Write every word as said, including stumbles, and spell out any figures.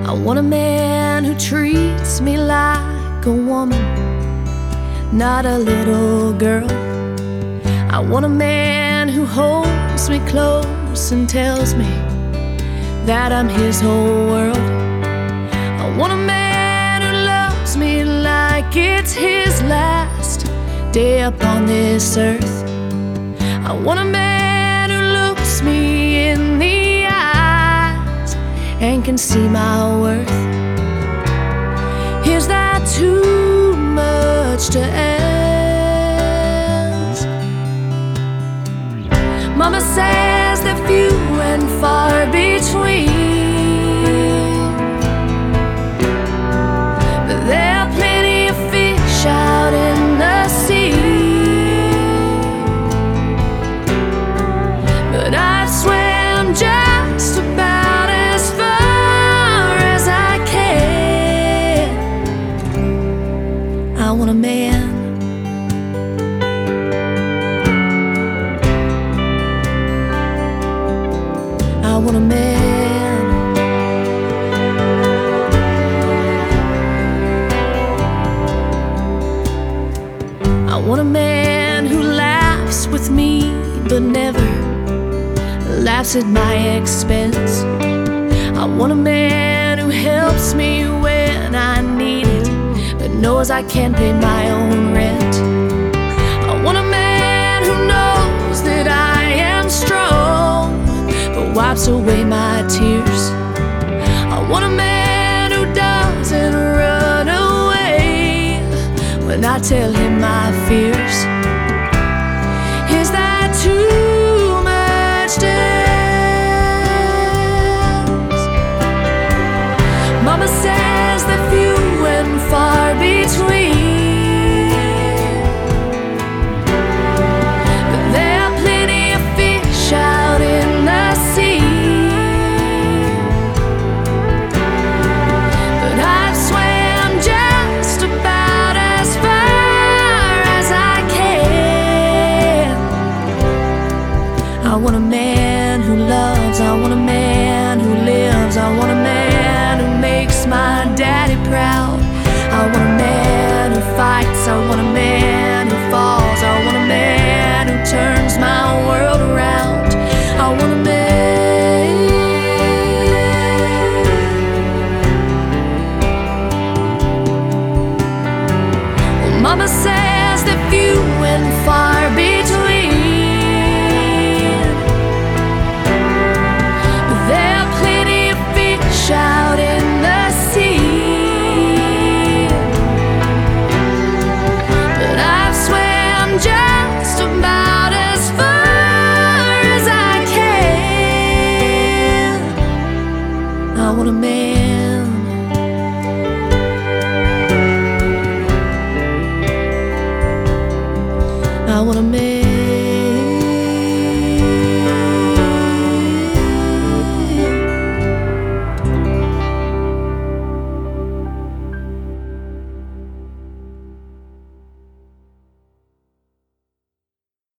I want a man who treats me like a woman, not a little girl. I want a man who holds me close and tells me that I'm his whole world. I want a man who loves me like it's his last day upon this earth. I want a man who looks me in the eyes and can see my worth. Is that too much to ask? Mama says they're few and far between, but there are plenty of fish out in the sea. But I've swam just about as far as I can. I want a man I want a man. I want a man who laughs with me but never laughs at my expense. I want a man who helps me when I need it but knows I can't pay my own rent. I want a man who knows that I am strong but wipes away my tears. I want a man who doesn't run away when I tell him my fears. Is that too much to ask? Mama says they're few and far between, but there are plenty of fish out in the sea. But I've swam just about as far as I can. I want a man who loves, I want a man who lives, I want a man who makes my daddy proud. I want a man who fights, I want a man who falls, I want a man who turns my world around. I want a man. Well, Mama says they're few and far between, but there are plenty of fish out in the sea. But I've swam just about as far as I can. I want a man